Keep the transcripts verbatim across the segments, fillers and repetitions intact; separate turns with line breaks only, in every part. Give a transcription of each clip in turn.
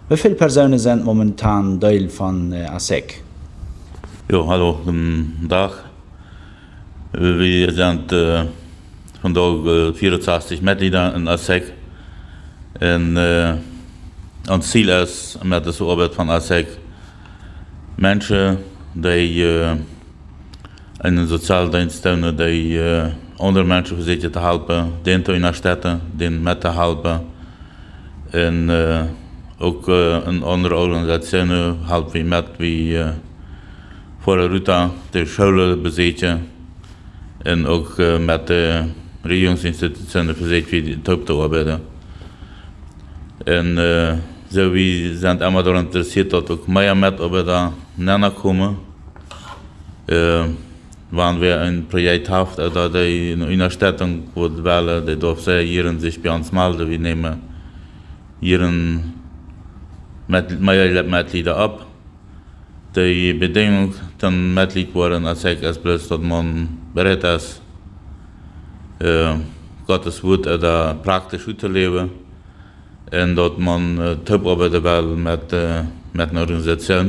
Wie viele Personen sind momentan Teil von äh, A S E C?
Ja, hallo, guten Tag. Wir sind äh, vandaag äh, vierenzestig Mitglieder in A S E C. En äh, ons ziel is met de arbeid van A S E C mensen die uh, in een sociale dienst steunen, die uh, andere mensen zitten te helpen, die te ondersteunen, die met te helpen. En uh, ook uh, een andere organisatie helpen we met wie uh, voor de route de scholen bezeten en ook uh, met de regeringsinstituten verzeten we te op te arbeiden. En uh, zo we zijn allemaal door geïnteresseerd dat ook meer met op de nana komen. Uh, wanneer we een project hebben dat de ondersteuning wordt wel, die dorp zij hier zich bij ons melden. We nemen hier een met meer Mitglieder op. De bedingung ten Mitglied worden als ik is plus dat man bereid is uh, Gottes woord daar praktisch uit te leven. En dat man uh, toparbeiden wil met, uh, met een organisatie.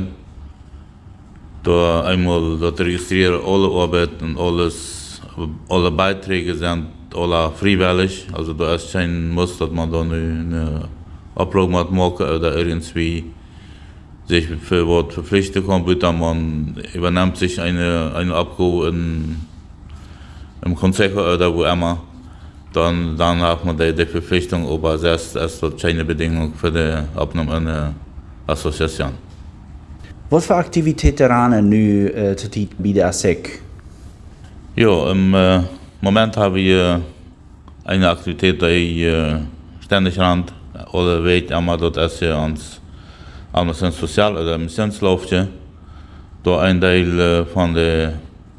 Door eenmaal dat registreren alle arbeid en alles, alle bijdragen zijn alle vrijwillig. Also er is geen muss dat man dan nu een oproep moet maken of ergens wie zich voor wat verplichten kan, dan man übernimmt zich een, een opgave in een consejo of wo immer. Dan, dan heeft man de, de verplichting op als is dat geen bedingung voor de opname in de associatie.
Wat voor activiteiten ranen nu uh, tot die bij de A S E C?
Ja, im uh, moment hebben we uh, een activiteit die uh, ständig rand. Alle weten allemaal dat is uh, ons anders een sociaal of missionsloofje. Door een deel uh, van de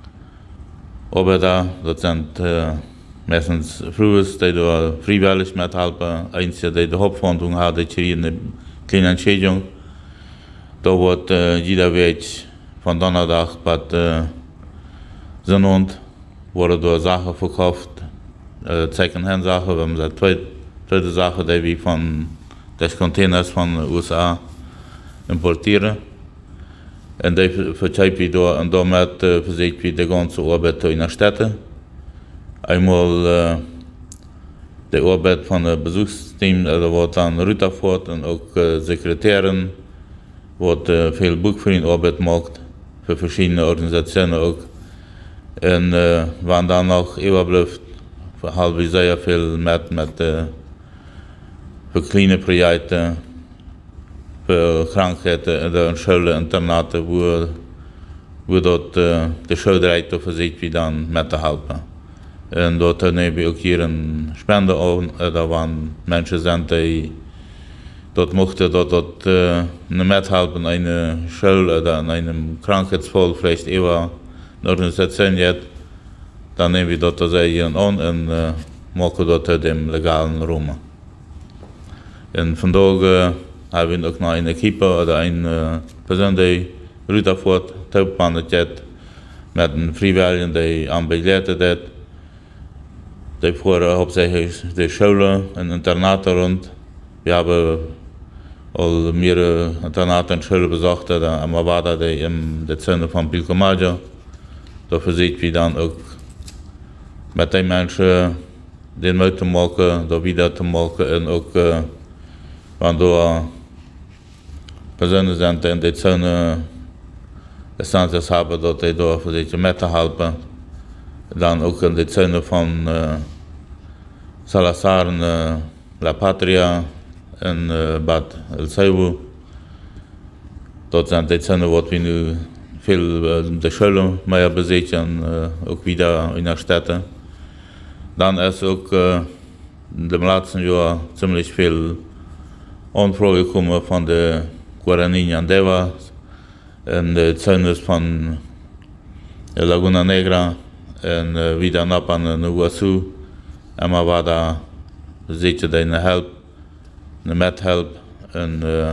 arbeider, dat zijn uh, meestens vrouwen die door vrijwillig met helpen. Eentje die de hoofdverantwoording had, die hier een kleine entschädigung. Daar wordt uh, jeder week van donderdag tot uh, zondag worden door zaken verkocht. Uh, second-hand zaken, we hebben de tweede, tweede zaken die we van de containers van de U S A importeren. En die verkopen we door en daarmee uh, verzekeren we de ganze arbeid te ondersteunen. Eenmaal uh, de arbeid van het bezoeksteam, er wordt dan Ruta voort en ook uh, secretairen. Wordt uh, veel boekvriendarbeid maakt voor verschillende organisaties ook. En uh, waar dan nog overblijft, hebben we zeer veel met, met uh, voor kleine projecten, voor krankheden en scholen, internaten, waar, waar dat, uh, de schooldirector verzekert wie dan met te helpen. En dat hebben we ook hier een spende aan, daar waren mensen zijn die dat mochten dat dat uh, methelpen in een school of in een krankheidsval vielleicht ever een organisatie heeft, dan nemen we dat hier aan en uh, maken dat uit de legale Rome. En vandaag uh, hebben we ook nog een equipe of een uh, persoon die Ruta voort toepanden heeft met een vrijwilliger die aanbeleid heeft. Die voeren hauptsächlich de scholen en internaten rond. We hebben al mehrere internaten en scholen bezocht, maar waar dat in de zone van Pilcomaggio. Daar verzekeren we dan ook met die mensen die mee te maken, daar weer te maken en ook uh, wanneer personen zijn in die zone instanties hebben dat die daar verzekeren met te helpen. Dan ook in de zone van uh, Salazar en uh, La Patria en uh, Bad El Seibu. Dat zijn de zone wat we nu veel uh, de scholen mee bezeten en uh, ook weer in de steden. Dan is ook uh, de laatste jaren ziemlich veel aanvragen gekomen van de Guarani Andeva en de zones van Laguna Negra. En uh, wie dan op aan de Iguazu, en maar waar daar zit je een help, een methelp en uh,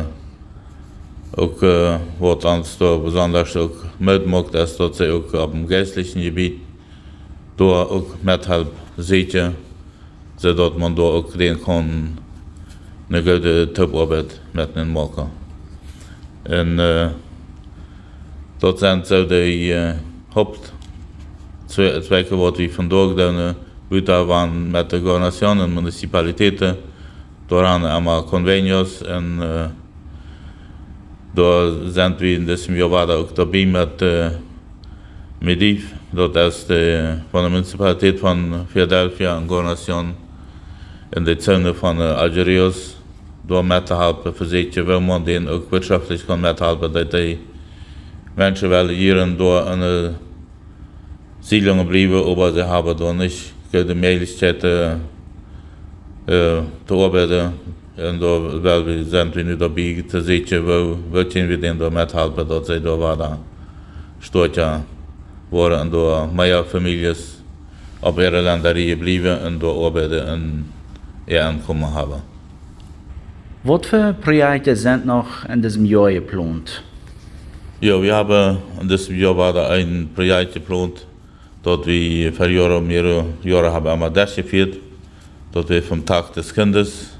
ook uh, wat ons door bijzonders ook uitmaakt is dat ze ook op het geestelijke gebied door ook methelp zit je, zodat man door ook den kan een goede toparbeit met een maken. En uh, dat zijn zo de uh, hoofd twee wat we vandaag doen, buiten van met de governatie en municipaliteiten, dooraan allemaal convenios en uh, daar zijn we in deze jaar ook daarbij met uh, Medief, dat is de, van de municipaliteit van Philadelphia en governatie in de zone van uh, Algeriërs, door met te helpen, verzekeren wil man die ook wirtschaftlich kan met helpen, dat die mensen wel hier en door een Siedlungen blijven, aber sie haben da nicht die Möglichkeit äh, zu arbeiten. Und da weil wir sind wir nicht dabei zu sehen, wo, wo können wir denn da mithelfen, dass sie da weiter stark waren und da mehr Familien auf ihre Ländereien bleiben und da arbeiten und ihr Einkommen haben.
Was für Projekte sind noch in diesem Jahr geplant?
Ja, wir haben in diesem Jahr war da ein Projekt geplant, dat we voor jaren, meerdere jaren hebben allemaal durchgeführt, dat we vom Tag des Kindes,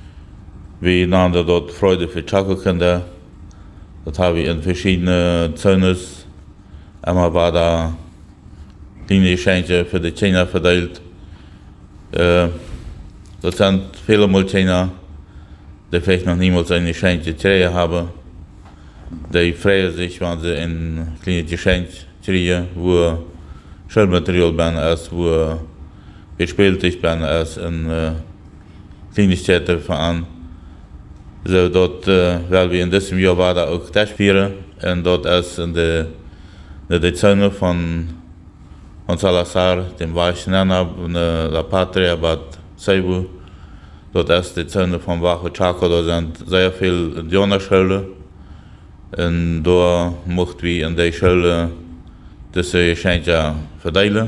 we namen dort Freude für Chaco-Kinder, das haben wir in verschiedene Zones, einmal war da kleine Geschenke für die Kinder verteilt, äh, das sind viele Mal Kinder, die vielleicht noch niemals ein Geschenk gekriegt haben, die freuen sich, wenn sie ein kleines Geschenk kriegen, wo Schulmaterial ben als wo gespielt ich ben als een uh, Kleinigkeiten van. So dat uh, weil wir in diesem Jahr war da auch das vieren und dort ist in der in der Zone von von Salazar, dem weichen Nenner, La Patria, Bad Seibu. Dort ist die Zone von Bajo Chaco, da sind sehr viele Indianerschulen und da mochten wir in der Schule diese Geschenke verdelen.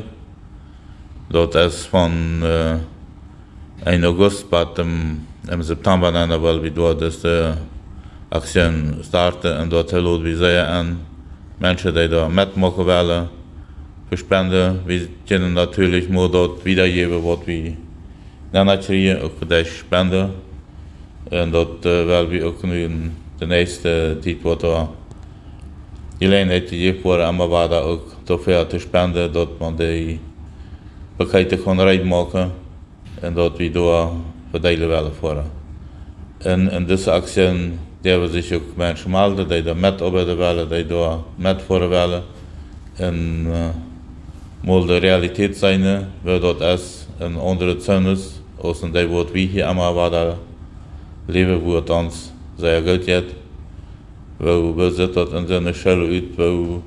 Dat is van uh, één augustus bis im, im September, weil wir dort diese Aktion starten und dort laden wir sehr an Menschen, die da mitmachen wollen, für Spenden. Wir können natürlich nur dort wiedergeben, was wir dann kriegen, auch für die Spenden. Und dort uh, werden wir auch nu in der nächsten Zeit, was da Gelegenheit gegeben wurde, aber war da auch dafür zu spenden, dass man die Pakete kan reinmaken en dat we daar verdelen willen voor. En in deze actie hebben zich ook mensen melden die daar met arbeiden willen, die daar met voor willen. En uh, moet de realiteit zijn, waar dat is in andere zones, als in die wat we hier allemaal waar leven, waar het ons zeer goed gaat. Waar we zitten in zo'n schule uit, waar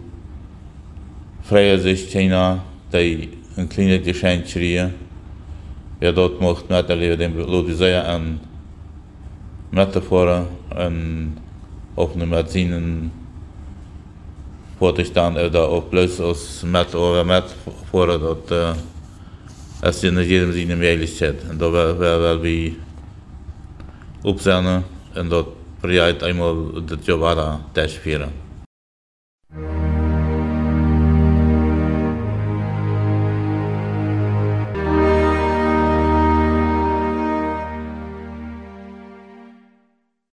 vrije zich China, die een kleine geschenk kriegen. Ja, dat mocht met de leven laten zeggen en met te voeren en of nu met zien voor te staan of of plus als met of met voeren dat uh, als je in jedem zin een mogelijkheid en dat wil wel we opzetten en dat project eenmaal dit jaar waar thuis vieren.